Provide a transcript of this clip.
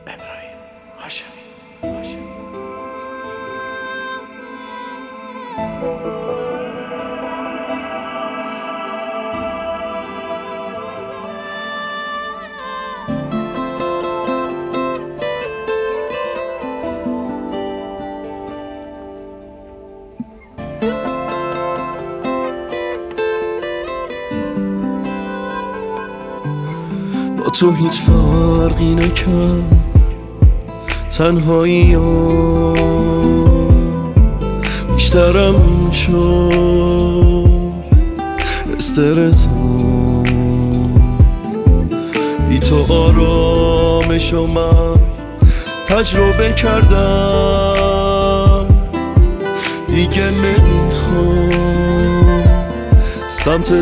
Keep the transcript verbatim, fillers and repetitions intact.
ابراهیم هاشمی هاشمی با تو هیچ فرقی نکرد تنهایی ها بیشترم شد استرس ها بی تو آرامشو من تجربه کردم دیگه نمیخوام سمت